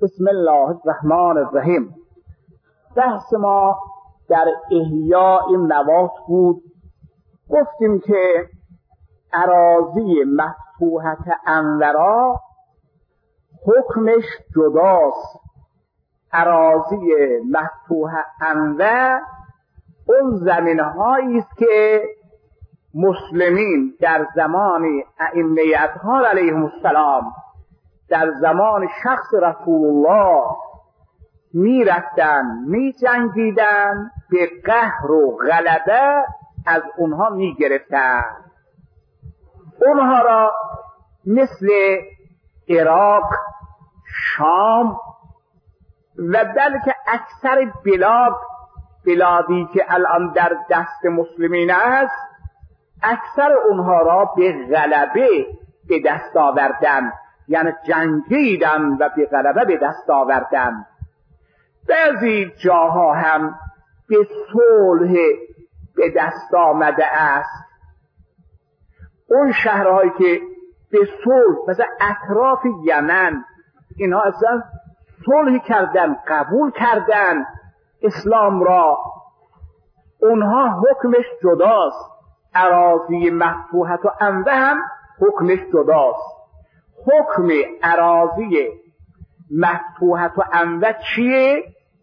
بسم الله الرحمن الرحیم. بحث ما در احیاء موات بود. گفتیم که اراضی مفتوحت انورا حکمش جداست. اراضی مفتوح انور اون زمین‌هایی است که مسلمین در زمان ائمه اطهار علیهم السلام، در زمان شخص رسول الله می رفتن، می جنگیدن، به قهر و غلبه از اونها می گرفتن. اونها را مثل عراق، شام و بلکه اکثر بلادی که الان در دست مسلمین است، اکثر اونها را به غلبه به دست آوردن، یعنی جنگیدن و به غلبه به دست آوردن. بعضی جاها هم به صلح به دست آمده است. اون شهرهایی که به صلح، مثلا اطراف یمن، اینها اصلا صلح کردن، قبول کردن اسلام را، اونها حکمش جداست. اراضی مفتوحت و انوه هم حکمش جداست. حکم اراضی مفتوحت و انوه چیه؟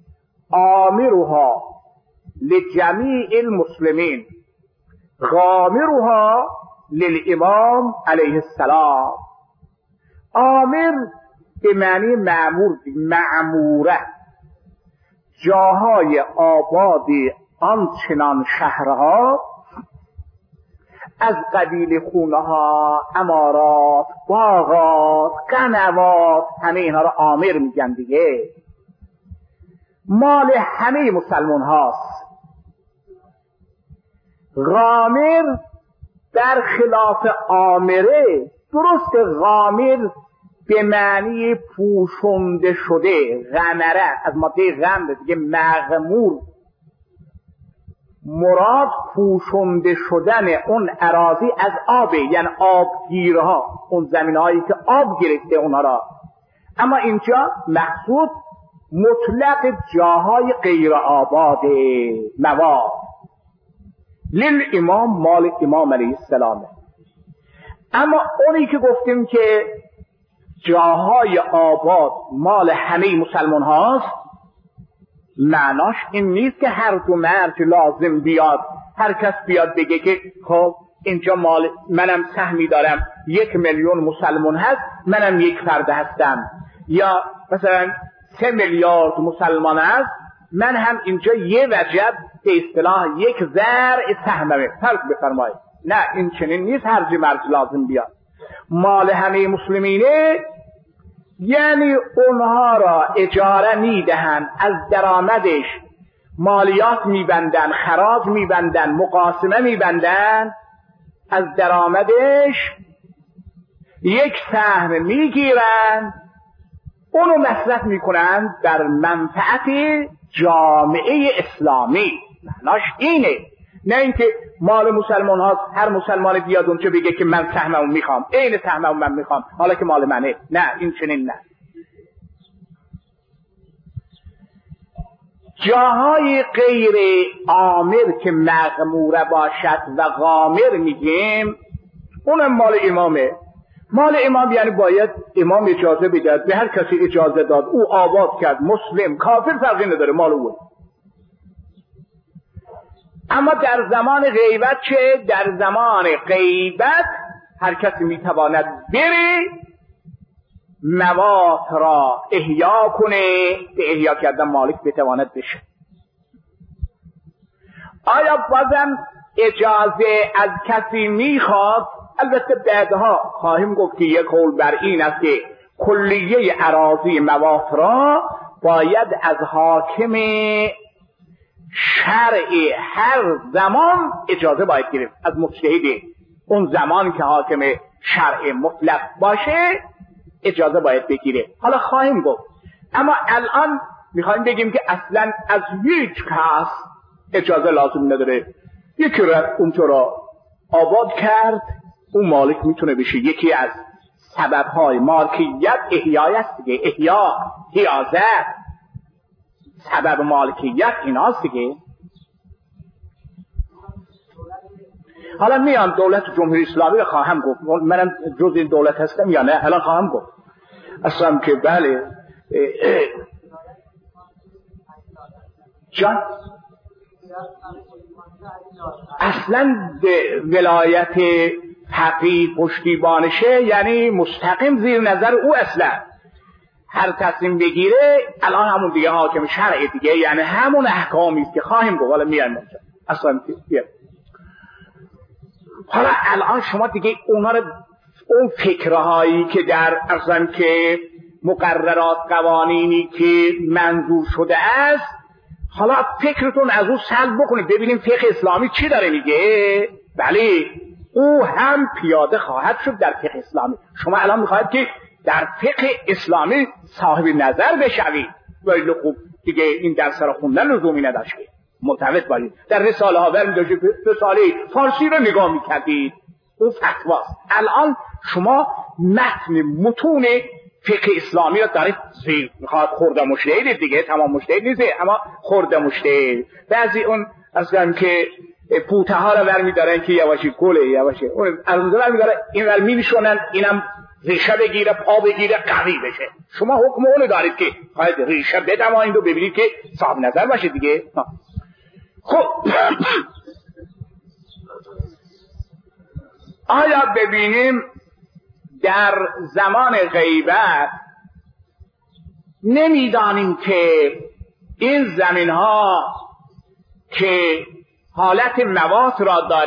آمرها لجمیع المسلمین، غامرها للامام علیه السلام. آمر به معنی معمور، معموره، جاهای آباد آنچنان شهرها از قبیل خونه ها، امارات، باغات، قنوات، همه اینها را آمر میگن دیگه. مال همه مسلمان هاست. غامر در خلاف آمره، درست غامر به معنی پوشونده شده، غمره از ماده غمره دیگه، مغمور، مراد پوشونده شدن اون اراضی از آبه، یعنی آبگیرها، اون زمینهایی که آب گرفته اونها را. اما اینجا مقصود مطلق جاهای غیر آباد مواد. للامام، مال امام علیه السلام. اما اونی که گفتیم که جاهای آباد مال همه مسلمان هاست، معناش این نیست که هر دو مرج لازم بیاد، هر کس بیاد بگه که خب اینجا مال منم سهمی دارم، 1,000,000 مسلمان هست، منم یک فرد هستم، یا مثلا 3 میلیارد مسلمان هست، من هم اینجا یه وجب به اصطلاح یک ذرع سهممه. فرق بفرمایید. نه، این چنین نیست هر دو مرج لازم بیاد. مال همه مسلمینه، یعنی اونها را اجاره میدهن، از درآمدش مالیات میبندن، خراج میبندن، مقاسمه میبندن، از درآمدش یک سهم میگیرن، اونو مصرف میکنن در منفعت جامعه اسلامی. معناش اینه، نه اینکه مال مسلمان هاست، هر مسلمان بیاد اونجا بگه که من سهممو میخوام، این سهممو من میخوام، حالا که مال منه. نه، این چنین نه. جاهای غیر آمر که مغموره باشد و غامر میگیم، اونم مال امامه. مال امام یعنی باید امام اجازه بدهد، به هر کسی اجازه داد، او آباد کرد، مسلم کافر فرقی نداره، مال اوه. اما در زمان غیبت چه؟ در زمان غیبت هر کسی میتواند بره موات را احیا کنه، به احیا کردن مالک بتواند بشه. آیا بازم اجازه از کسی میخواد؟ البته بعدها خواهیم گفت که یک قول بر این است که کلیه اراضی موات را باید از حاکم شرع هر زمان اجازه باید گرفت، از مجتهد اون زمان که حاکم شرع مطلق باشه اجازه باید بگیره. حالا خواهیم گفت. اما الان میخوایم بگیم که اصلا از هیچ کس اجازه لازم نداره. یکی رفت اونجا را آباد کرد، اون مالک میتونه بشه. یکی از سببهای مالکیت احیای است دیگه. احیا، حیازت، سبب مالکیت ایناست دیگه. حالا میام دولت جمهوری اسلامی رو خواهم گفت، منم جز این دولت هستم یا نه، الان خواهم گفت اصلا که بله. جان اصلا ولایت فقیه پشتیبانشه، یعنی مستقیم زیر نظر او. اصلا هر تصمیم بگیره الان همون دیگه حاکم شرع دیگه، یعنی همون احکامی است که خواهیم گفت. حالا میایم اونجا اصلا حالا الان شما دیگه اونا رو، اون فکرهایی که در اصلا که مقررات قوانینی که منظور شده است، حالا فکرتون از اون سلب بکنید ببینیم فقه اسلامی چی داره میگه. بله او هم پیاده خواهد شد در فقه اسلامی. شما الان میخواهید که در فقه اسلامی صاحب نظر بشوید، ولی خوب دیگه این درس را خوندن لزومی نداشت که مرتبط باشید. در رساله ها برمی‌داشتید، رساله فارسی رو نگاه میکردید، اون فتواست. الان شما متن متون فقه اسلامی رو دارید زیر میخواد خورده مجتهد دیگه، تمام مجتهد نیست اما خورده مجتهد. بعضی اون اصلا که پوته ها رو برمی‌دارن که یواشی گله یواشی اون از اون برمی‌دارن، این ور می‌نشونن اینم ریشه بگیره، پا بگیره، قوی بشه. شما حکم اون دارید که باید ریشه بدمایید و ببینید که صاحب نظر باشه دیگه. خب آیا ببینیم در زمان غیبت نمیدانیم که این زمین ها که حالت موات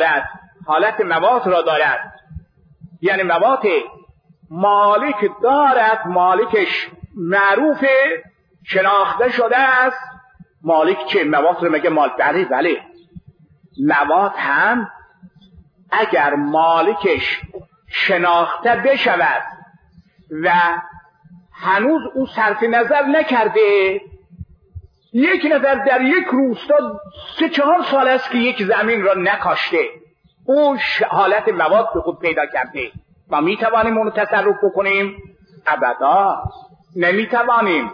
را دارد، یعنی موات مالک دارد، مالکش معروف شناخته شده است. مالک چه؟ موات رو مگه مالک؟ بله موات هم اگر مالکش شناخته بشود و هنوز او صرف نظر نکرده، یک نفر در یک روستا 3-4 سال است که یک زمین را نکاشته، او حالت مواد به خود پیدا کرده، ما میتوانیم اونو تصرف بکنیم؟ ابدا نمیتوانیم.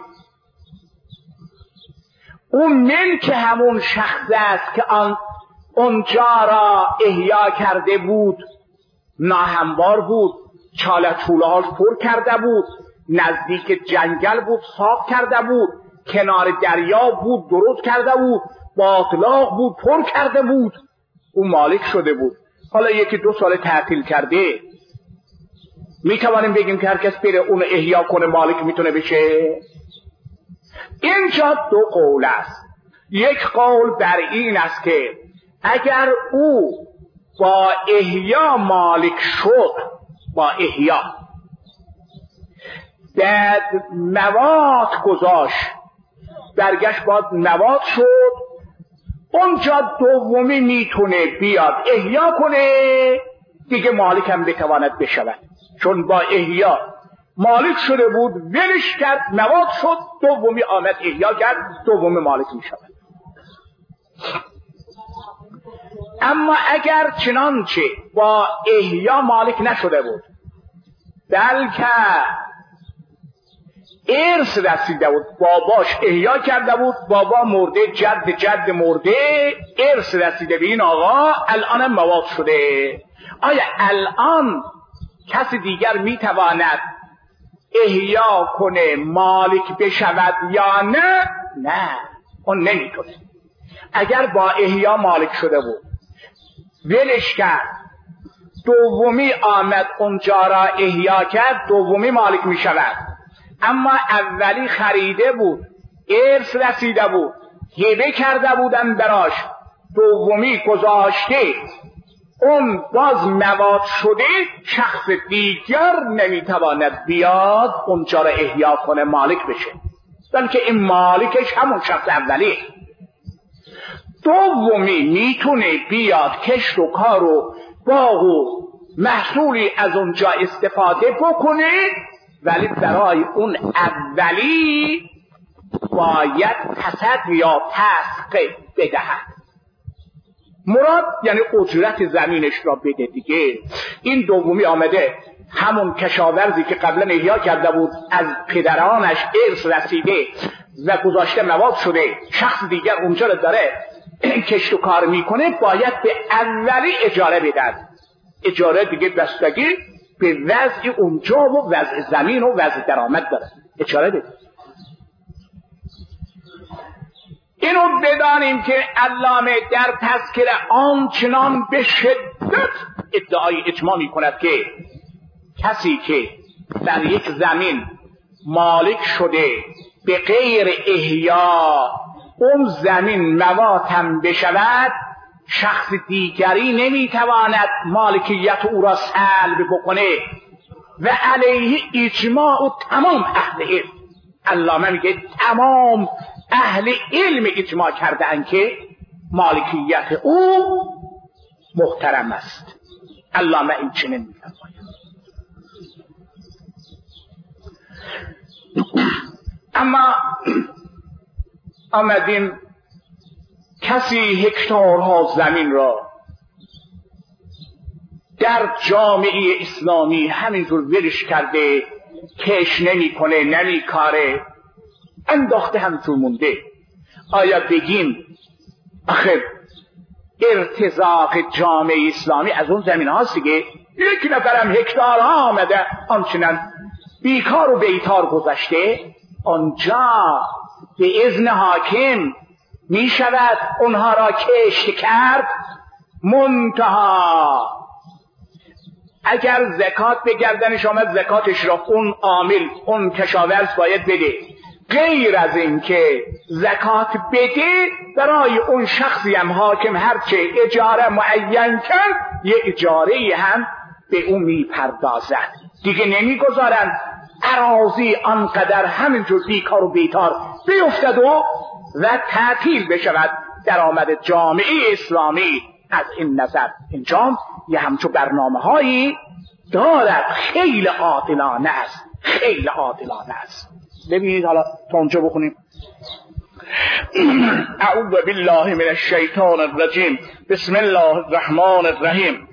اون ملک همون شخص است که اونجا را احیا کرده بود، ناهموار بود، چاله چولهاش پر کرده بود، نزدیک جنگل بود صاف کرده بود، کنار دریا بود درست کرده بود، باطلاق بود پر کرده بود، اون مالک شده بود. حالا 1-2 سال تعطیل کرده، میتوانیم بگیم که هر کس بره اون احیا کنه مالک میتونه بشه؟ اینجا 2 قول است. یک قول بر این است که اگر او با احیا مالک شد، با احیا بعد مواد گذاشت، برگشت باید مواد شد، اونجا دومی میتونه بیاد احیا کنه دیگه، مالک هم بتواند بشود، چون با احیا مالک شده بود، ولش کرد، مواد شد، دومی آمد احیا کرد، دومی مالک میشود. اما اگر چنانچه با احیا مالک نشده بود، بلکه ارث رسیده بود، باباش احیا کرده بود، بابا مرده، جد مرده، ارث رسیده به این آقا، الان مواد شده، آیا الان کسی دیگر میتواند احیا کنه مالک بشود یا نه؟ نه، اون نمیتونه. اگر با احیا مالک شده بود، ولش کرد، دومی آمد اونجا را احیا کرد، دومی مالک میشود. اما اولی خریده بود، ارث رسیده بود، هبه کرده بودن براش، دومی گذاشته، اون باز مواد شده، شخص دیگر نمیتواند بیاد اونجا را احیا کنه مالک بشه، بلکه این مالکش همون شخص اولیه. دومی میتونه بیاد کشت و کار و باغ و محصولی از اونجا استفاده بکنه، ولی برای اون اولی باید تصد یا تسق بدهد. مراد یعنی اجرت زمینش را بده دیگه. این دومی آمده همون کشاورزی که قبلا احیا کرده بود از پدرانش ارث رسیده و گذاشته مواد شده، شخص دیگر اونجا رو داره کشت و کار میکنه، باید به اولی اجاره بدن. اجاره دیگه بستگی به وضع اونجا و وضع زمین و وضع درآمد داره، اجاره بده. اینو بدانیم که علامه در تذکره آنچنان به شدت ادعای اجماع میکند که کسی که در یک زمین مالک شده به غیر احیا اون زمین مواتم بشود، شخص دیگری نمیتواند مالکیت او را سلب بکنه و علیه اجماع و تمام اهل علم. علامه میگه تمام اهل علم اجماع کردند که مالکیت او محترم است. علامه این چنین میفرماید. اما آمدیم کسی هکتارها زمین را در جامعه اسلامی همینطور ولش کرده، کش نمی کنه، نمی کاره، انداخته همینطور مونده. آیا بگیم آخه ارتزاق جامعه اسلامی از اون زمین هاست دیگه؟ یک نفرم هکتارها آمده آنچنان بیکار و بیتار گذاشته، آنجا به اذن حاکم می شود اونها را کشت کرد. منتها اگر زکات به گردنش آمد، زکاتش را اون عامل، اون کشاورز باید بده. غیر از این که زکات بده، برای اون شخصی هم حاکم هرچه اجاره معین کرد یه اجاره هم به اون می پردازد. دیگه نمی گذارن اراضی آنقدر همینجور بیکار و بیتار بیفتد و تعطیل بشود درآمد جامعه اسلامی. از این نظر اینجا یه همچو برنامه هایی دارد، خیلی عادلانه است، خیلی عادلانه است. ببینید حالا تا اونجا بخونیم. اعوذ بالله من الشیطان الرجیم، بسم الله الرحمن الرحیم.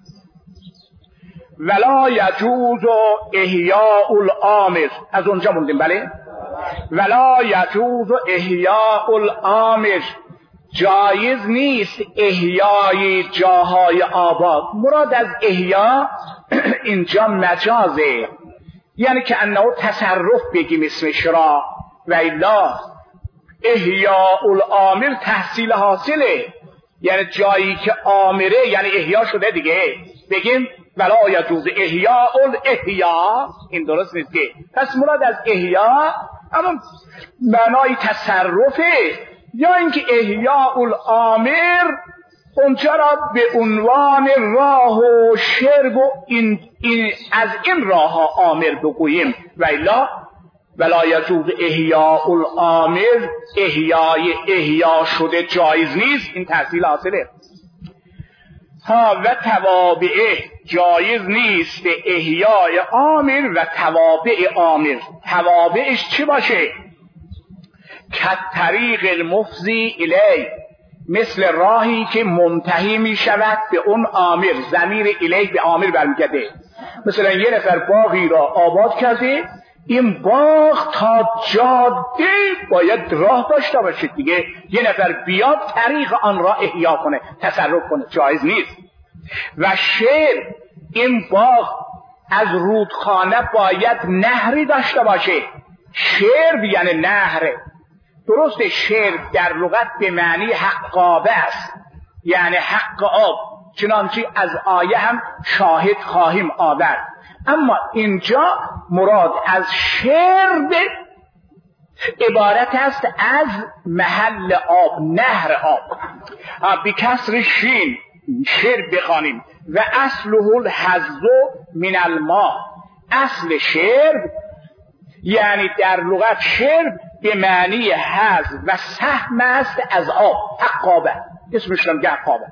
ولا یجوز احیاء الامر، از اونجا موندیم بله؟ ولا یجوز احیاء الامر، جایز نیست احیای جاهای آباد. مراد از احیا اینجا مجازه، یعنی که انه تصرف بگیم اسمش را، و الا احیاء الامر تحصیل حاصله، یعنی جایی که آمره یعنی احیا شده دیگه، بگیم ولا یجوز احیاء الاحیا، این درست نیست که. پس مراد از احیا اما معنای تصرفه، یا اینکه احیاء الامر اونجا را به عنوان راه و شرب و از این راه ها آمر بگوییم، و الا ولا یجوز احیاء الامر، احیای احیا شده جایز نیست، این تحصیل حاصله. ها و توابعه، جایز نیست احیای آمر و توابع آمر. توابعش چی باشه؟ که طریق المفضی الی، مثل راهی که منتهی می شود به اون آمر، ضمیر الی به آمر برمیگرده. مثلا یه نفر باغی را آباد کرده، این باغ تا جاده باید راه داشته باشه دیگه، یه نفر بیاد طریق آن را احیا کنه، تصرف کنه، جایز نیست. و شعر، این باغ از رودخانه باید نهری داشته باشه. شعر یعنی نهر. درسته شعر در لغت به معنی حقابه است، یعنی حق آب، چنانچه از آیه هم شاهد خواهیم آورد. اما اینجا مراد از شرب عبارت است از محل آب، نهر آب. بی کسر شین شرب بخوانیم. و اصله الحظ من الماء، اصل شرب یعنی در لغت شرب به معنی حظ و سهم است از آب، حقابه، اسمش هم حقابه.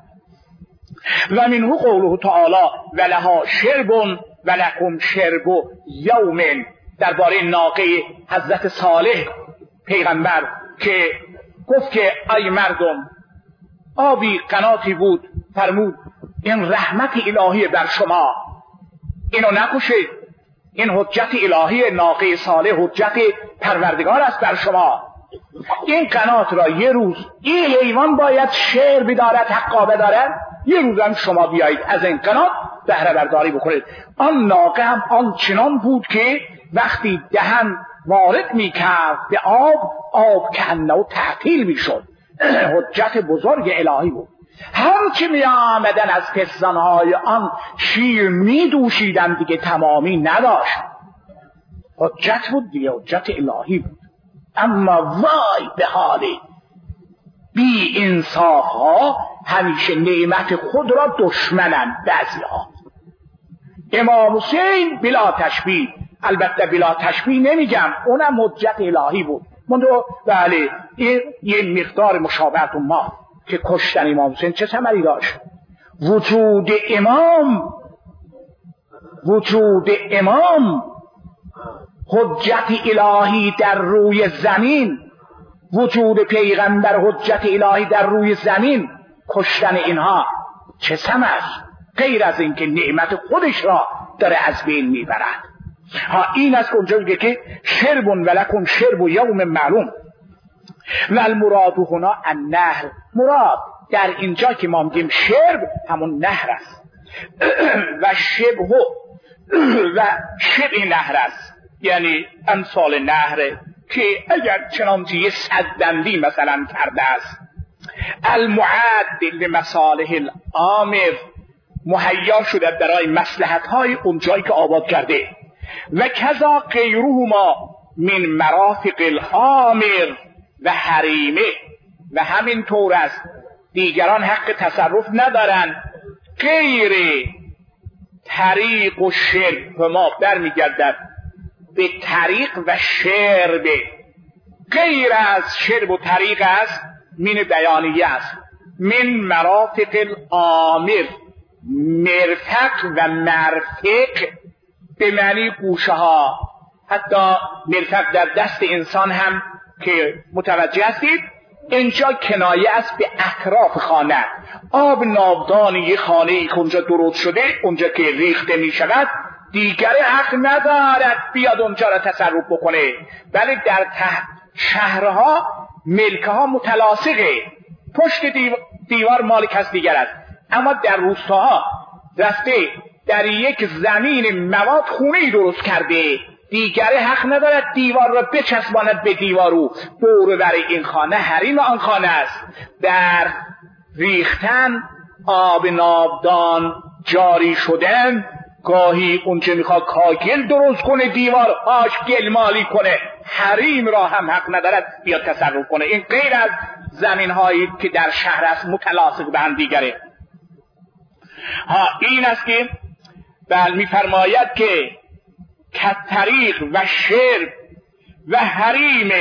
و منه قوله تعالی ولها شرب ولکم شرب یوم، درباره ناقه حضرت صالح پیغمبر که گفت که ای مردم، آبی قناتی بود، فرمود این رحمت الهی بر شما، اینو نکشید، این حجت الهی ناقه صالح، حجت پروردگار است بر شما. این قنات را یه روز این حیوان باید شعر بدارد، حقا بدارد، یه روز هم شما بیایید از این قنات بهره برداری بکنید. آن ناقه هم آنچنان بود که وقتی دهن وارد میکرد به آب کنه و تعطیل میشد. حجت بزرگ الهی بود. همچه می آمدن از پستانهای آن شیر می دوشیدن دیگه تمامی نداشت. حجت بود دیگه، حجت الهی بود. اما وای به حالی بی انصاف ها همیشه نعمت خود را دشمنن. بعضی ها امام حسین بلا تشبیه، البته بلا تشبیه نمیگم، اونم حجت الهی بود. منو بله این یه مقدار مشابهت ما که کشتن امام حسین چه ثمری داشت. وجود امام حجت الهی در روی زمین، وجود پیغمبر حجت الهی در روی زمین، کشتن اینها چه ثمر غیر از اینکه نعمت خودش را داره از بین میبرد. این است که اونجا میگه که شرب ولکم شرب یوم معلوم و المراد هنا النهر. مراد در اینجا که ما میگیم شرب همون نهر است و شبه نهر است، یعنی امثال نهر که اگر چنانچه یه سدبندی مثلا کرده است، المعد لمصالح العامر، مهیا شده برای مصلحت های اون جایی که آباد کرده. و کذا غیرهما من مرافق الحامر و حریمه، و همین طور است دیگران حق تصرف ندارن غیر طریق و شرب. ما برمیگردد به طریق و شرب، غیر از شرب و طریق است من بیانیه است. من مرافق العامر، مرفق و مرفق به معنی گوشه ها، حتی مرفق در دست انسان هم که متوجه هستید اینجا کنایه است به اطراف خانه. آب ناودانی یه خانه ای که اونجا درست شده، اونجا که ریخته می شود، دیگر حق ندارد بیاد اونجا را تصرف بکنه. ولی در شهرها ملکه ها متلاصقه، پشت دیوار مال کس دیگر است. اما در روستاها رفته در یک زمین مواد خونه‌ای درست کرده، دیگری حق ندارد دیوار را بچسباند به دیوارو. دور بر این خانه حریم آن خانه است. در ریختن آب ناودان جاری شدن، گاهی اون که میخواد کاگل درست کنه دیوار آش گل مالی کنه، حریم را هم حق ندارد بیاد تصرف کنه. این غیر از زمین هایی که در شهر است متلاصق به هم دیگره. این است که بل میفرماید که کطریق و شرب و حریم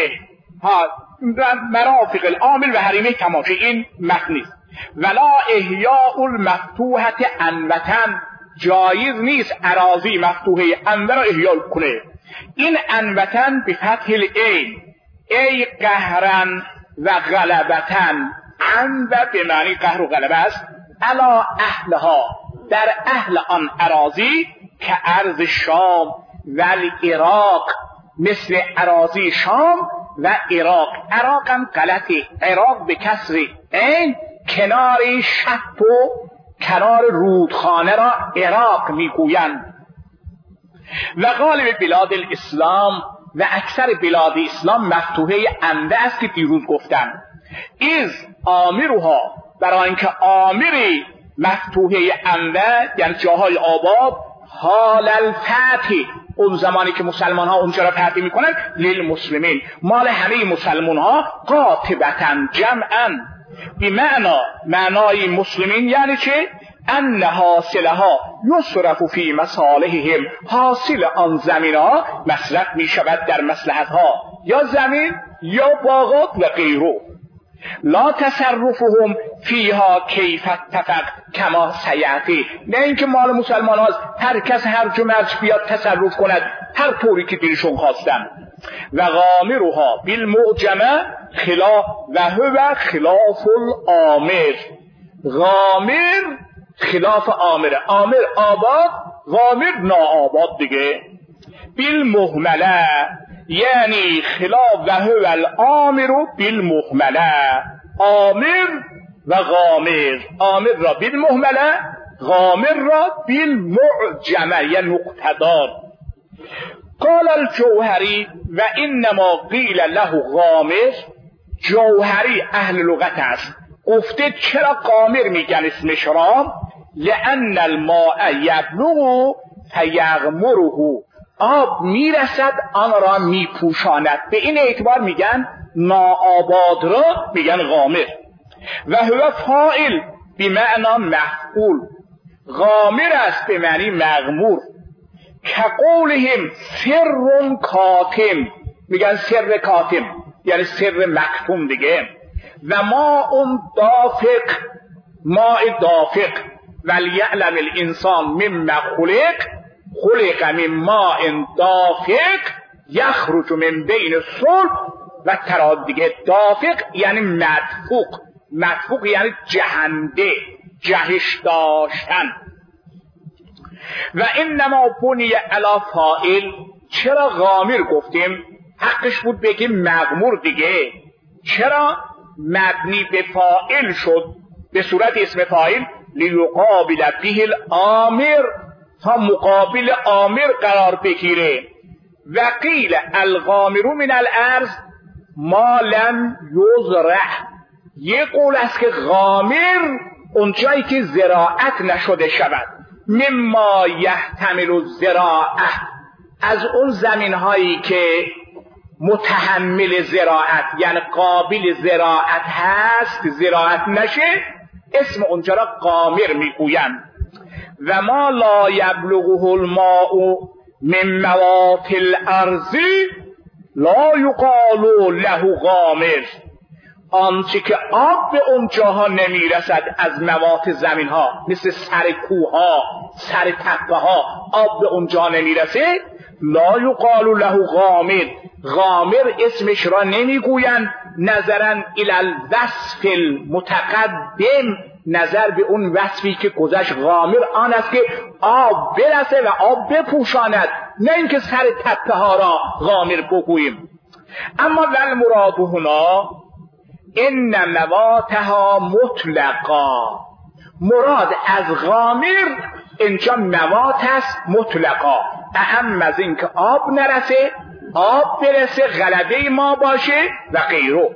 مرافق العامل و حریمه تماشی، این متن است. ولا احیاء المفتوحة انوتن، جایز نیست اراضی مفتوحه انور را احیا کنه. این انوتن به فتح العین، ای قهرن و غلبتن، انو به معنی قهر و غلبه است، علا اهلها، در اهل آن اراضی که ارض شام و العراق، مثل اراضی شام و عراق. عراق هم غلطه، عراق به کسر این، کنار شط و کنار رودخانه را عراق میگویند. و غالب بلاد الاسلام و اکثر بلاد اسلام مفتوحه انده است که دیروز گفتم. از آمرها، برای اینکه آمری مفتوحه انده یعنی جاهای آباد، حال الفتح، اون زمانی که مسلمان ها اونجا را فتح میکنن، للمسلمین، مال همه مسلمان ها، قاطبتا جمعا، بی معنای مسلمین یعنی چه؟ ان حاصلها یصرف فی مصالحهم، حاصل آن زمین ها مصرف می شود در مصلحت ها، یا زمین یا باغات و غیره. لا تصرفهم فیها کیف اتفق کما سیأتی، نه اینکه مال مسلمان هاست هر کس هر جو مرج بیاد تصرف کند هر طوری که دلشون خواستن. و غامرها بالمعجمه خلاف و هو خلاف الآمر، غامر خلاف آمر، آمر آباد، غامر ناآباد دیگه. بالمهمله یعنی خلاف و هو الامر بالمهمله، آمر و غامر، آمر را بالمهمله، غامر را بالمعجمه یا نقطه‌دار. قال الجوهری و انما قیل له غامر، جوهری اهل لغت است، گفته چرا غامر میگن اسمش را؟ لان الماء یبلغ فیغمره، آب میرسد آن را میپوشاند، به این اعتبار میگن ناآباد را میگن غامر. و هو فاعل بمعنی مفعول، غامر است به معنی مغمور. کقولهم سر کاتم، میگن سر کاتم یعنی سر مکتوم دیگه. و ماء دافق، ماء دافق. ولیعلم الانسان مما خلق، خلق من ماء دافق یخرج من بین الصلب و ترائب دیگه. دافق یعنی مدفوق، مدفوق یعنی جهنده، جهش داشتن. و انما بنی علی فاعل، چرا غامر گفتیم؟ حقش بود بگیم مغمور دیگه. چرا مبنی به فاعل شد به صورت اسم فاعل؟ لیقابل به الامر، تا مقابل آمر قرار بگیره. و قیل الغامر من الارض ما لم یزرع، یه قول است که غامر اونجایی که زراعت نشده شود. مما یحتمل الزراعه، از اون زمین هایی که متحمل زراعت یعنی قابل زراعت هست، زراعت نشه، اسم اونجا را غامر میگویند. و ما لا یبلغه الماء من موات الارض لا یقال له غامر، آنچه که آب به اون جاها نمیرسد از موات زمین ها، مثل سر کوه ها، سر تپه ها، آب به اون جا نمیرسه، لا یقال له غامر، غامر اسمش را نمیگویند. نظرا الی الوصف المتقدم، نظر به اون وصفی که گذشت. غامر آن است که آب برسه و آب بپوشاند، نه اینکه سر تپه ها را غامر بگوییم. اما والمراد هنا ان مواتها مطلقا، مراد از غامر اینجا موات است مطلقا، اهم از این که آب نرسه، آب برسه، غلبه ما باشه و غیره.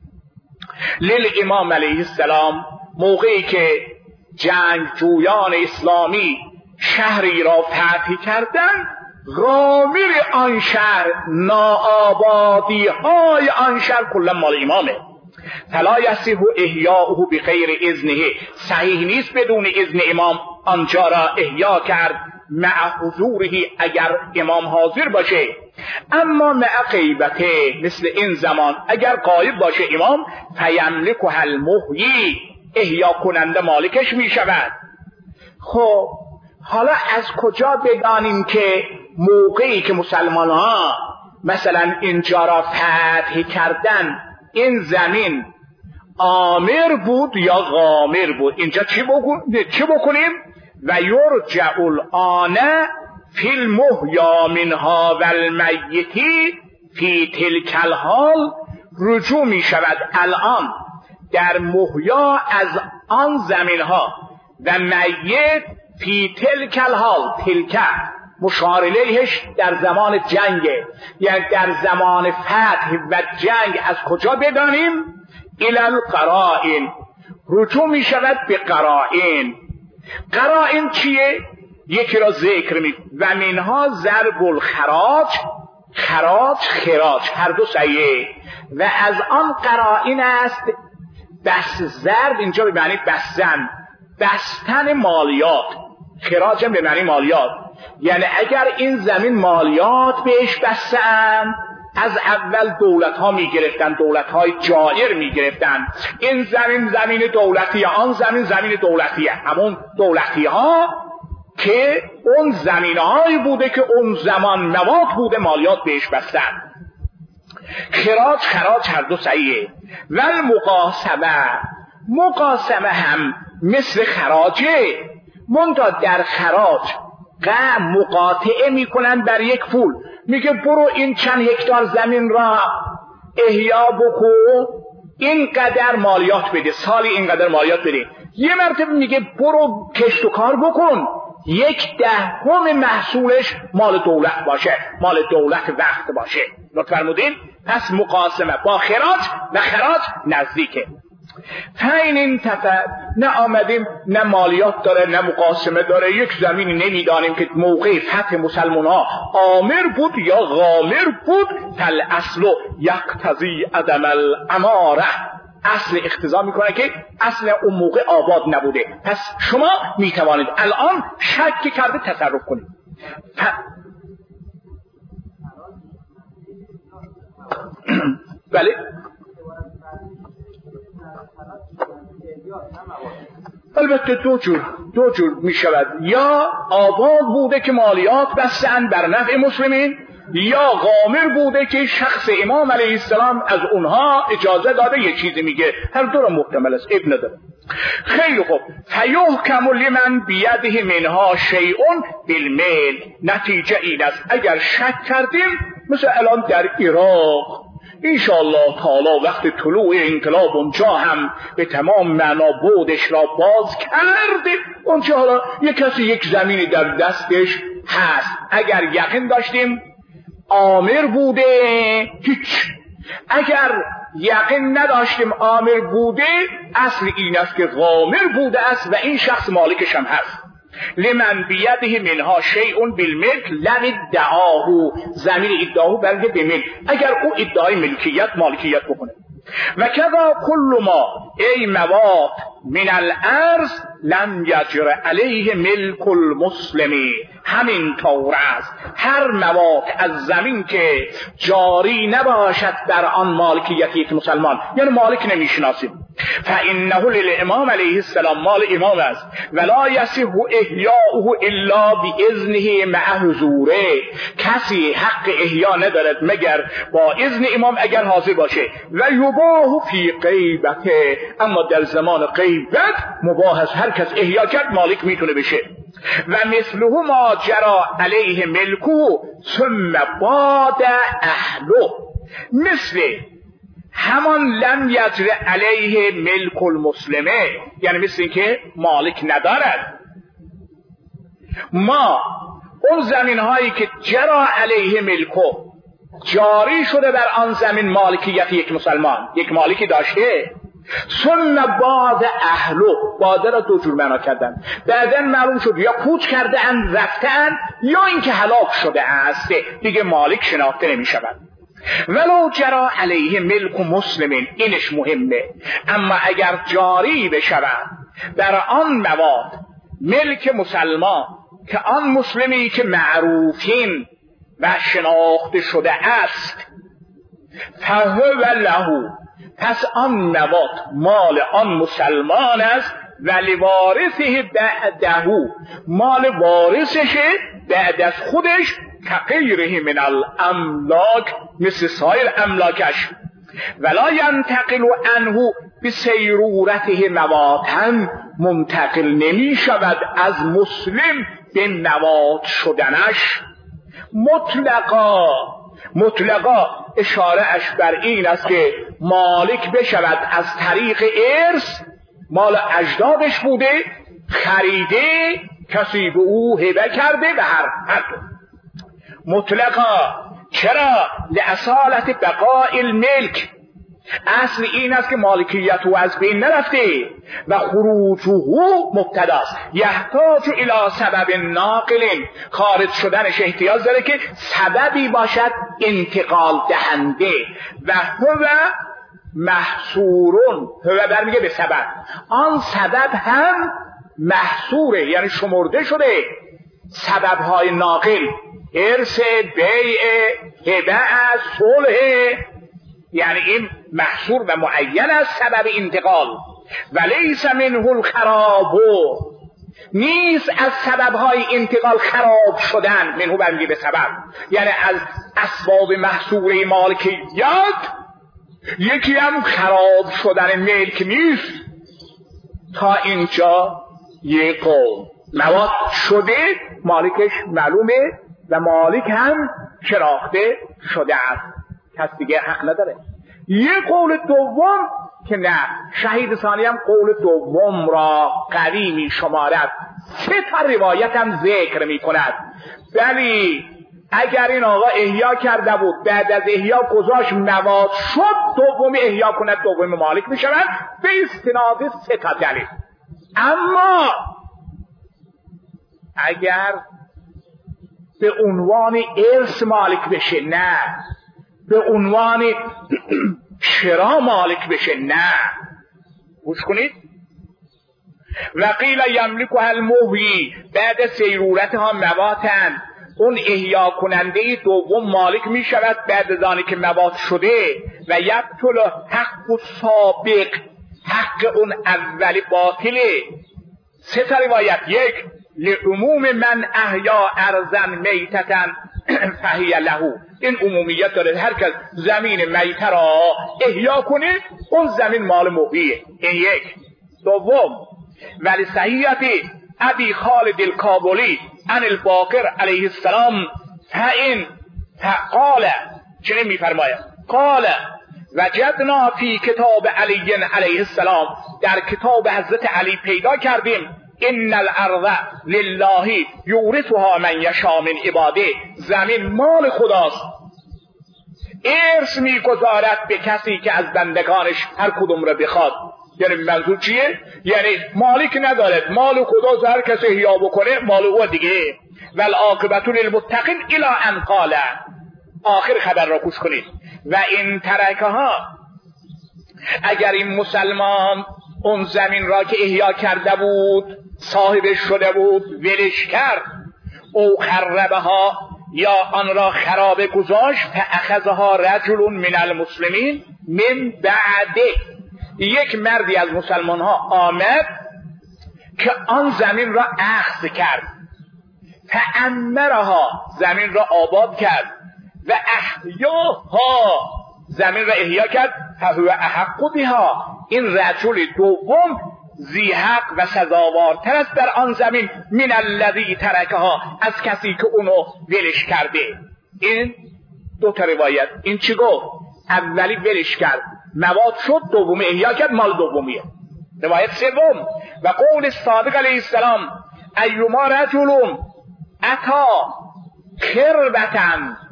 للامام علیه السلام موقعی که جنگجویان اسلامی شهری را فتح کردند، غامر آن شهر، ناآبادی های آن شهر کلا مال امامه. فلا یصح احیاؤه بغیر اذنه، صحیح نیست بدون اذن امام آنجا را احیا کرد، مع حضوره اگر امام حاضر باشه. اما مع غیبته، مثل این زمان اگر غایب باشه امام، فیملکها المحیی، احیا کننده مالکش می شود. خب حالا از کجا بدانیم که موقعی که مسلمان ها مثلا اینجا را فتح کردن این زمین آمر بود یا غامر بود؟ اینجا چی بکنیم؟ و یرجع الان فی المحیا منها و المیتی فی تلک الحال، رجوع می شود الان در محیا از آن زمین ها و میت فی تلک الحال، تلک مشار الیهش در زمان جنگه، یعنی در زمان فتح و جنگ از کجا بدانیم؟ الی القرائن، رجوع می شود به قرائن. قرائن چیه؟ یکی را ذکر می و منها ضرب الخراج، خراج خراج هر دو صحیحه. و از آن قرائن است بس ضرب، اینجا به معنی بستن، بستن مالیات، خراج به معنی مالیات، یعنی اگر این زمین مالیات بهش بستن، از اول دولت ها می گرفتن، دولت های جائر می گرفتن، این زمین زمین دولتیه، آن زمین زمین دولتیه، همون دولتی ها که اون زمین هایی بوده که اون زمان مواد بوده، مالیات بهش بستن. خراج خراج هر دو صحیحه. و المقاسمه، مقاسمه هم مثل خراجه، منتها در خراج مقاطعه میکنن بر یک پول، میگه برو این چند هکتار زمین را احیا بکن، اینقدر مالیات بده، سالی اینقدر مالیات بده. یه مرتبه میگه برو کشت و کار بکن، 1/10 محصولش مال دولت باشه، مال دولت وقت باشه. لطف فرمودین؟ پس مقاسمه با خراج و خراج نزدیکه. فاین این نه آمدیم نه مالیات داره نه مقاسمه داره، یک زمینی نمیدانیم که موقع فتح مسلمان ها آمر بود یا غامر بود، فالاصل یقتضی عدم الاماره، اصل اقتضا میکنه که اصل اون موقع آباد نبوده. پس شما میتوانید الان شک کرده تصرف کنید. بله البته دو جور می شود، یا آباد بوده که مالیات بستن بر نفع مسلمین، یا غامر بوده که شخص امام علیه السلام از اونها اجازه داده یه چیزی میگه. هر دو را محتمل است، ابن نداره. خیلی خوب. فیحکم لمن بیده منها شیء بالمیل، نتیجه این است اگر شک کردیم مثل الان در عراق انشاءالله تعالی وقت طلوع انقلاب اونجا هم به تمام معنا بودش را باز کرده، اونجا حالا یک کسی یک زمینی در دستش هست، اگر یقین داشتیم آمر بوده هیچ، اگر یقین نداشتیم آمر بوده اصل این است که غامر بوده است و این شخص مالکش هم هست. لمن بیده منها شیء بالملک لن ادعاه، زمین ادعاه برگه به ملک، اگر او ادعای ملکیت مالکیت بکنه. و کذا کل ما ای مواد من الارض لم یجر علیه ملک المسلمی، همین طور است هر مواد از زمین که جاری نباشد بر آن مالکیت یک مسلمان، یعنی مالک نمیشناسیم، فانه للامام علیه السلام، مال امام است، ولا یصح احیاؤه الا باذنه مع حضوره، کسی حق احیا ندارد مگر با اذن امام اگر حاضر باشه. و یباه فی غیبته، اما در زمان غیبت مباح است، هر کس احیا کرد مالک میتونه بشه. و مثله ما جرا علیه ملکو ثم باد اهله، مثل همان لم یجر علیه ملک المسلمه، یعنی مثل این که مالک ندارد. ما اون زمین هایی که جرا علیه ملکو جاری شده بر آن زمین مالکیت یک مسلمان، یک مالکی داشته، ثم بعد اهلو، بعد را دو جور معنا کردن، بعداً معلوم شد یا کوچ کرده اند رفتن یا اینکه هلاک شده است، دیگه مالک شناخته نمی شود. ولو جرا علیه ملک مسلمین، اینش مهمه، اما اگر جاری بشود در آن مواد ملک مسلمان که آن مسلمی که معروفین و شناخته شده است، فهو له، پس آن مواد مال آن مسلمان است، ولی وارثه بعده، مال وارثشه بعد از خودش، كغيره من الاملاک، مثل سایر املاکش. ولا ينتقل عنه بسیرورته مواتا، منتقل نمی شود از مسلم به مواد شدنش مطلقا اشاره اش بر این است که مالک بشود از طریق ارث، مال اجدادش بوده، خریده، کسی به او هبه کرده و هر دو. مطلقا، چرا؟ لأصالت بقاء الملک، اصل این است که مالکیت او از بین نرفته و خروجه مبتداست، یحتاج الی سبب ناقل، خارج شدنش احتیاج داره که سببی باشد انتقال دهنده، و هو محصورون، هو برمیگه به سبب، آن سبب هم محصوره، یعنی شمرده شده. سببهای ناقل، ارث، بیع، هبه، صلح، یعنی این محصور و معین است سبب انتقال. ولیس منه الخراب، نیست از سببهای انتقال خراب شدن، منه برمیگه به سبب، یعنی از اسباب محصور مالکیت یکی هم خراب شدن ملک نیست. تا اینجا یک قول. مواد شده مالکش معلومه و مالک هم شناخته شده است، کس دیگه حق نداره. یه قول دوم که نه، شهید ثانی هم قول دوم را قوی می شمارد، 3 تا روایت هم ذکر می کند. ولی اگر این آقا احیا کرده بود بعد از احیا گذاشت مواد شد، دومی احیا کند دومی مالک می شود به استناد 3 تا دلیل. اما اگر به عنوان ارث مالک بشه نه، به عنوان شرا مالک بشه نه. گوش کنید. وقیل یملکها المحیی، بعد سیرورتها مواتن، اون احیا کننده دوم مالک می شود بعد از آنی که موات شده. و یبطل حق سابق، حق اون اولی باطله. 3 تا روایت. 1 لعموم من احیا ارضا میتتا فهی له، این عمومیت داره، هر کس زمین میته را احیا کنه اون زمین مال محییه. این 1. دوم ولی صحیحت ابی خالد الکابلی عن الباقر علیه السلام فإن فقال، چنین میفرماید قال وجدنا فی کتاب علی علیه السلام، در کتاب حضرت علی پیدا کردیم ان الارض لله یورثها من یشاء من عباده، زمین مال خداست، ارث میگذارد به کسی که از بندگانش هر کدوم را بخواد. یعنی منظور چیه؟ یعنی مالک ندارد، مال خدا، هر کسی احیا بکنه مال او دیگه. والعاقبة للمتقین الی ان قال، آخر خبر را گوش کنید. و این ترکها، اگر این مسلمان اون زمین را که احیا کرده بود صاحبش شده بود ولش کرد، او خربها یا آن را خرابه گذاشت، فاخذها رجل من المسلمین من بعده، یک مردی از مسلمان ها آمد که آن زمین را اخذ کرد، فعمرها، زمین را آباد کرد، و احیاها، زمین را احیا کرد، فهو احق بها، این رجل دوم ذی حق و سزاوارتر است در آن زمین من الذی ترکها، از کسی که اونو ولش کرده. این 2 تا روایت. این چی گفت؟ اولی ولش کرد مواد شد، دومی احیا کرد مال دومیه. روایت سوم و قول صادق علیه السلام ایما رجل اتا خربتن،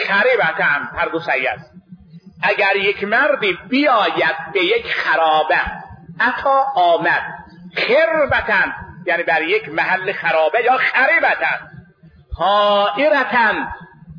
هر دو صحیح است. اگر یک مردی بیاید به یک خرابه، اتا آمد، خربتن یعنی بر یک محل خرابه، یا خربتن حائرتن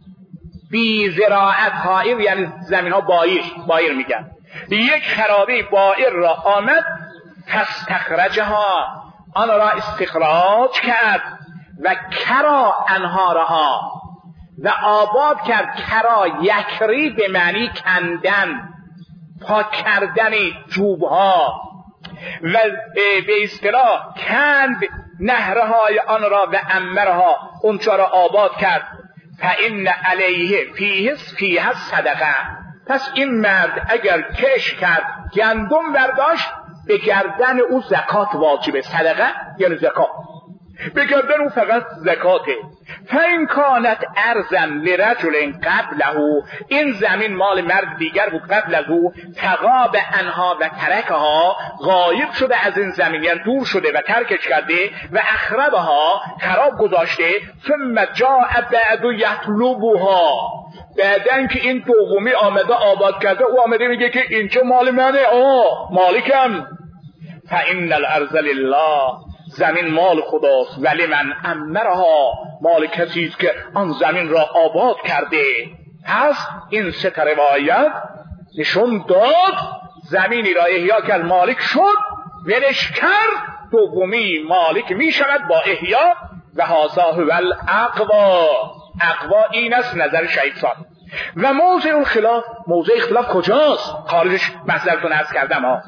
بی زراعت، حائر یعنی زمین ها بایر میگن، یک خرابه بایر را آمد، فاستخرجها، آن را استخراج کرد، و کرا انهارها، و آباد کرد. کرا یکری به معنی کندن، پاک کردن جوبها، و به اصطلاح کند نهرهای آن را و امرها، اونجا را آباد کرد. فإن علیه فیه صدقه، پس این مرد اگر کش کرد گندم برداشت، به گردن او زکات واجبه. صدقه یعنی زکات، به گردن او فقط زکاته. فإن کانت ارضا لرجل قبله، این زمین مال مرد دیگر بود قبل از او، فغاب عنها و ترکها، غایب شده از این زمین، یعنی دور شده و ترکش کرده، و اخربها، خراب گذاشته، ثم جاء بعد یطلبها، بعدن که این دومی آمده آباد کرده، او آمده میگه که اینجا مال منه، مالکم. فإن الارض لله، زمین مال خداست، ولی من امرها، مال کسی است که آن زمین را آباد کرده. پس این 3 تا روایت نشون داد زمینی را احیا کرد مالک شد، ولش کرد دومی مالک می شود با احیا. و هذا هو الاقوا، اقوا این است نظر شهید ثانی. و موضع الخلاف، موضع اختلاف کجاست؟ خارجش محضرتون عرض کردم ها.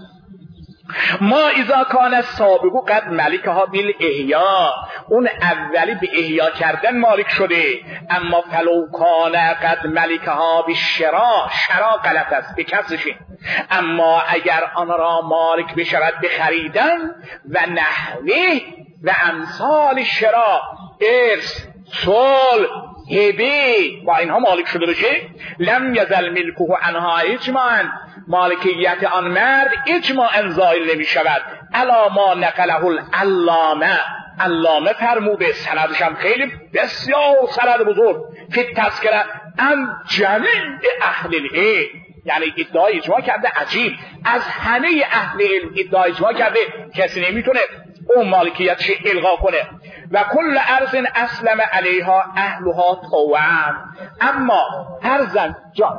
ما اذا کان السابق قد ملکها بالاحیا، اون اولی به احیا کردن مالک شده، اما فلو کان قد ملکها بالشراء، شراء غلط است به کسرشین، اما اگر آن را مالک بشود به خریدن، و نحوه و امثال شراء، ارث، صلح، هبه با اینها مالک شده باشه، لم یزل ملکه عنها اجماعا، مالکیت آن مرد اجماعا زائل نمی شود. الا ما نقله العلامه، علامه فرموده، سندش هم خیلی بسیار سند بزرگ، فی تذکره ان جمیع اهل العلم، یعنی ادعای اجماع کرده. عجیب، از همه اهل علم ادعای اجماع کرده، کسی نمیتونه اون مالکیتش الغا کنه. و کل ارض اسلم علیها اهلها طوعا، اما هر زن جان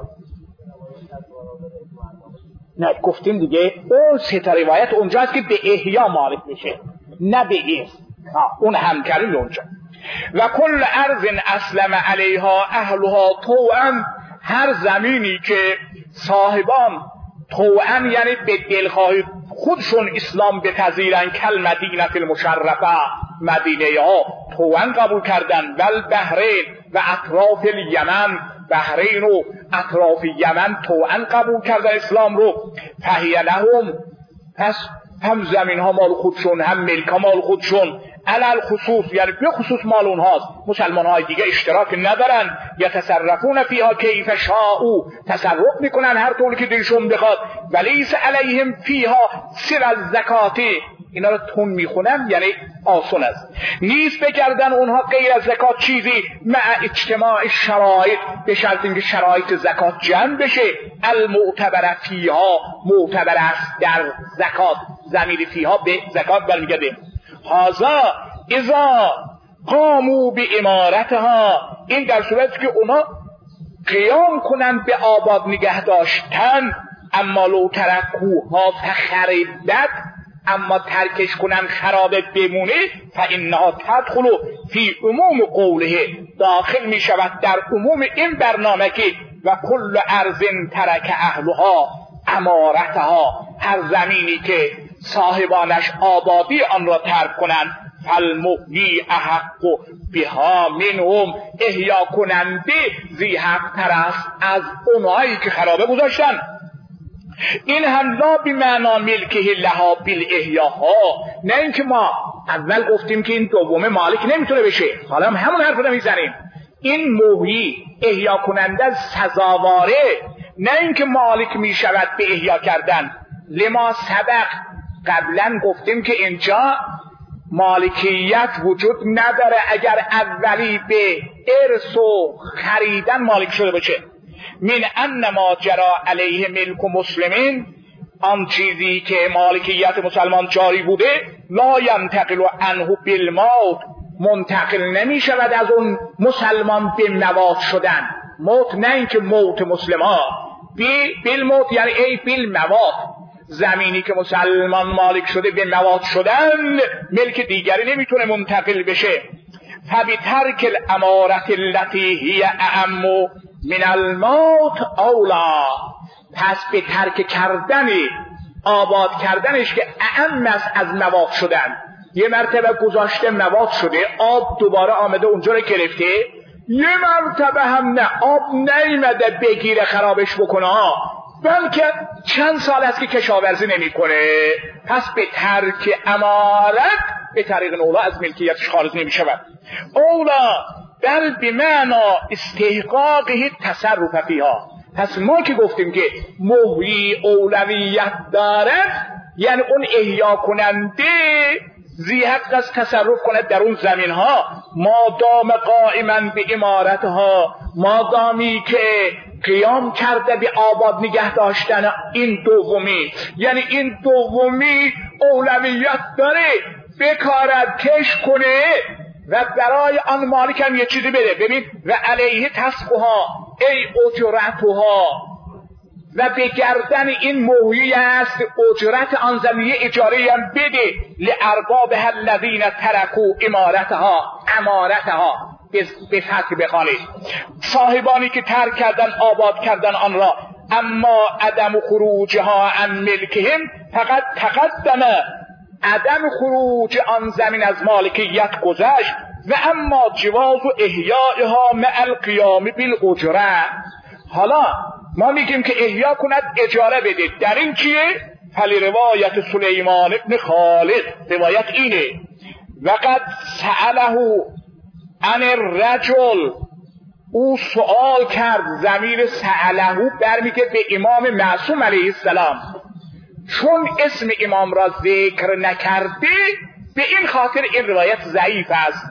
نه گفتیم دیگه، اون سه تا روایت اونجا هست که به احیا مالک میشه، نه به ارث، اون هم کردیم اونجا. و کل ارض اسلم علیها اهلها طوعا، هر زمینی که صاحبان طوعا یعنی به دلخواهی خودشون اسلام بپذیرن، کل مدینه المشرفه، مدینه ها طوعا قبول کردن، ول بحرین و اطراف الیمن، بحرین و اطراف یمن طوعا قبول کردن اسلام رو، فهی لهم، پس هم زمین ها مال خودشون، هم ملک ها مال خودشون، علل خصوص یعنی به خصوص مال اونهاست، مسلمان های دیگه اشتراک ندارن، یتصرفون فیها کیف شاءوا، تصرف میکنن هر طوری که دلشون بخواد، ولیس علیهم فیها سوى الزکات، اینا رو تون میخونم یعنی آسون است، نیست بگردن اونها غیر از زکات چیزی، مع اجتماع شرایط، به شرط اینکه شرایط زکات جمع بشه، المعتبر فیها، معتبر است در زکات، ضمیر فیها به زکات برمیگرده. هذا اذا قاموا بامارتها، این در صورتی که اونا قیام کنن به آباد نگه داشتن، اما لو ترکوها فخربت، اما ترکش کنن خرابت بمونه، فانها تدخل فی عموم قوله، داخل می شود در عموم این برنامه که و کل ارض ترک اهلها امارتها، هر زمینی که صاحبانش آبادی آن را ترک کنند، فالمحیی احق بها منهم، احیا کننده زی حق تر است از اونهایی که خرابه گذاشتن. این هم لا بمعنا ملکه لها بالاحیاها، نه اینکه ما اول گفتیم که این دومه مالک نمیتونه بشه، حالا هم همون حرف رو میزنیم، این محیی احیا کننده سزاواره، نه اینکه مالک میشود به احیا کردن. لما سبق، قبلا گفتیم که اینجا مالکیت وجود نداره اگر اولی به ارث و خریدن مالک شده باشه. من انما جرا علیه ملک مسلمین، آن چیزی که مالکیت مسلمان جاری بوده، لا ینتقل عنه بالموت، منتقل نمی شود از اون مسلمان به موت شدن. موت نه اینکه موت مسلمان، بالموت یعنی ای بالموت، زمینی که مسلمان مالک شده به موت شدن، ملک دیگری نمیتونه منتقل بشه. فبترک الامارت التي هی اعم من الموت اولا، پس به ترک کردن آباد کردنش که اعم است از موات شدن. یه مرتبه گذاشته موات شده، آب دوباره آمده اونجا رو گرفته، یه مرتبه هم نه، آب نیمده بگیره خرابش بکنه، بلکه چند سال است که کشاورزی نمیکنه، پس به ترک امارت به طریق اولا از ملکیتش خارج نمی شود. اولا بل بمعنا استحقاقه تصرف فیها، پس ما که گفتیم که محیی اولویت دارد، یعنی اون احیا کننده ذی حق از تصرف کند در اون زمین ها، مادام قائما به امارتها، مادامی که قیام کرده به آباد نگه داشتن این دومی، یعنی این دومی اولویت داره، بکارد کش کنه و برای آن مالک هم یه چیزی بده. ببین و علیه تسقها ای اجرتها، و به گردن این موهی است اجرت آن زمینه اجاره هم بده، لاربابها الذین ترکوا امارتها به فتح بخوانید، صاحبانی که ترک کردن آباد کردن آن را، اما عدم خروجها عن ملکهم، فقط تقدم عدم خروج آن زمین از مالکیت گذشت، و اما جواز و احیائها مع القیام بالاجره. حالا ما میگیم که احیا کند اجاره بده، در این چیه؟ فلی روایت سلیمان ابن خالد، روایت اینه، وقد سأله عن الرجل، او سوال کرد. ضمیر سأله برمیگرده به امام معصوم علیه السلام. چون اسم امام را ذکر نکرده به این خاطر این روایت ضعیف است.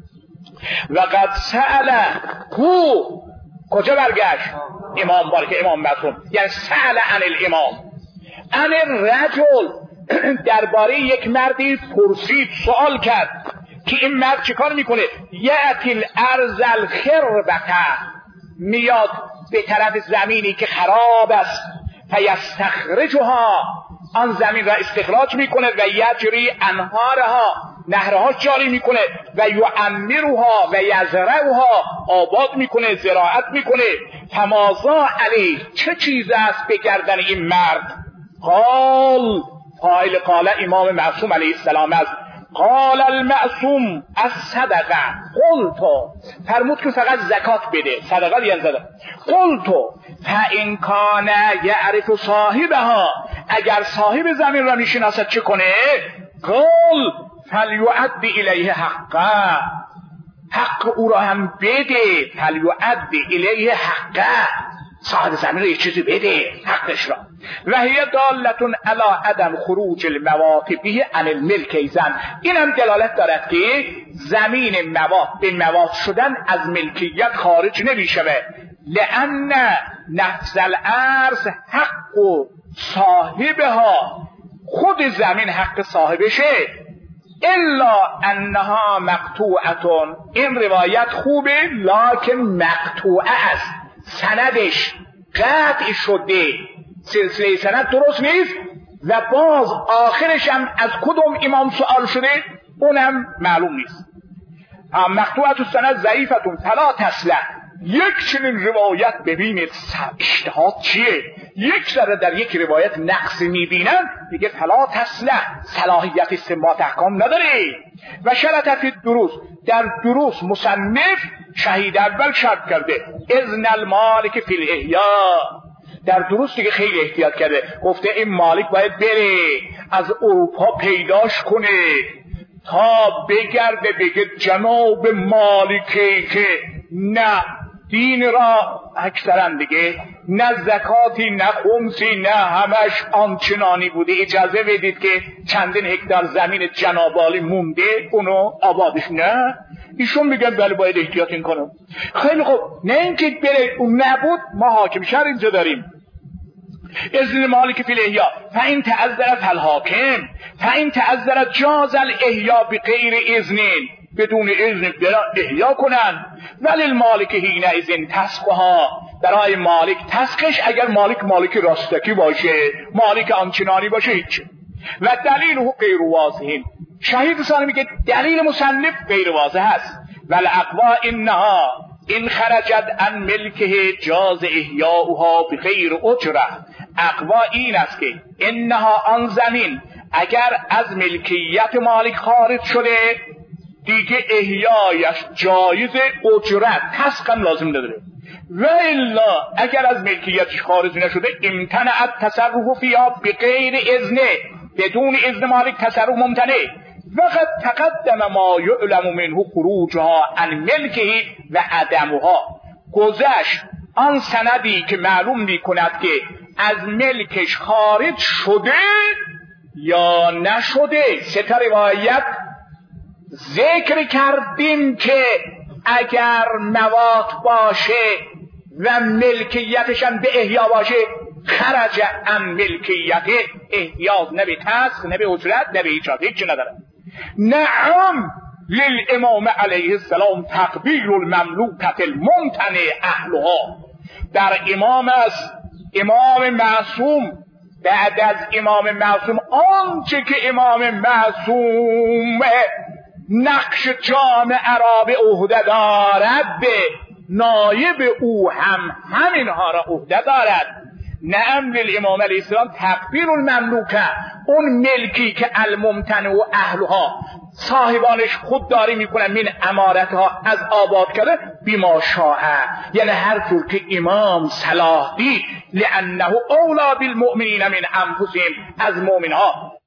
وقد سأله هو، کجا برگشت؟ امام بارک امام معصوم، یعنی سأل عن الامام عن الرجل، درباره یک مردی پرسید، سوال کرد که این مرد چیکار میکنه؟ یأتی الارض الخربة، میاد به طرف زمینی که خراب است، فیستخرجها، آن زمین را استخراج میکنه، و یجری انهارها، نهرهاش جاری میکنه، و یعمرها و یزرعها، آباد میکنه، زراعت میکنه. فماذا علیه، چه چیز است به گردن این مرد؟ قال، فاعل قال امام معصوم علیه السلام است. قال المعصوم الصدقه، قلت، فرمود که فقط زکات بده، صدقه یعنی زده. قلت فان کان یعرف صاحبها، اگر صاحب زمین را میشناسد چه کنه؟ قال فلیؤدی الیه حقه، حق او را هم بده. فلیؤدی الیه حقه، صاحب زمین را یه چیزی بده، حقش را. و هی دالتون علی عدم خروج الموات به عن الملک ایزن، این هم دلالت دارد که زمین موات به موات شدن از ملکیت خارج نمی شود. لأن نفس الارض حق صاحبها، خود زمین حق صاحبشه. الا انها مقطوعتون، این روایت خوبه لکن مقطوعه است، سندش قطع شده، سلسله سند درست نیست. و باز آخرش هم از کدوم امام سوال شده اونم معلوم نیست. مقطوعت السند ضعیفتون فلا تصلح، یک چنین روایت ببینید اجتهاد چیه، یک ذره در یک روایت نقص میبینن دیگه فلا تصلح، صلاحیت استنباط احکام نداره. و شرط فی الدروس، در دروس مصنف شهید اول شرط کرده اذن المالک فی الاحیاء، در دروس دیگه خیلی احتیاط کرده، گفته این مالک باید بره از اروپا پیداش کنه تا بگرده بگه جناب مالکی که نه دین را اکثرا دیگه نه زکاتی نه خمسی نه همش آنچنانی بوده، اجازه بدید که چندین هکتار زمین جناب عالی مونده اونو آبادش، نه ایشون میگن بله باید احتیاط این کنم. خیلی خوب، نه اینکه بره اون نبود، ما حاکم شهر اینجا داریم اذن مالک فی الاحیاء، فإن تعذر فالحاکم، فإن تعذر جاز الاحیاء بغیر اذن، بدون اذن احیا کنن. ولی المالک هینه اذن تسقها، برای مالک تسقش اگر مالک راستکی باشه، مالک آنچنانی باشه هیچ. و دلیل غیر واضحین، شهید ثانی میگه دلیل مصنف غیر واضح است. والاقوا انها این خرجت عن ملکه جاز احیاؤها بغیر اجره، اقوا این است که انها آن زمین اگر از ملکیت مالک خارج شده دیگه احیایش جایز، اجرت تسقم لازم نداره. و الا اگر از ملکیتش خارج نشده امتنعت تصرف فیها بغیر اذن، بدون اذن مالک تصرف ممتنع. وقد تقدم ما یعلم منه خروجها عن ملکه و عدمها، گذشت آن سندی که معلوم میکند که از ملکش خارج شده یا نشده. سه تا روایت ذکر کردیم که اگر موات باشه و ملکیتش هم به احیا باشه خرج عن ملکیت، احیا نه به تسق نه به اجرت نه به ایجاد، هیچ نداره. نعم للامام علیه السلام تقبیل المملوکت الممتنع اهلها، در امام است امام معصوم، بعد از امام معصوم آنچه که امام معصوم نقش جامعه را به عهده دارد به نایب او هم همینها را عهده دارد. نعم للامام علیه السلام تقبیل المملوکه، اون ملکی که الممتنع و اهلها صاحبانش خودداری میکنن من امارتها از آباد کرده بما شاء، یعنی هر جور که امام صلاح دید، لانه اولا بالمؤمنین من انفسهم، از مؤمنها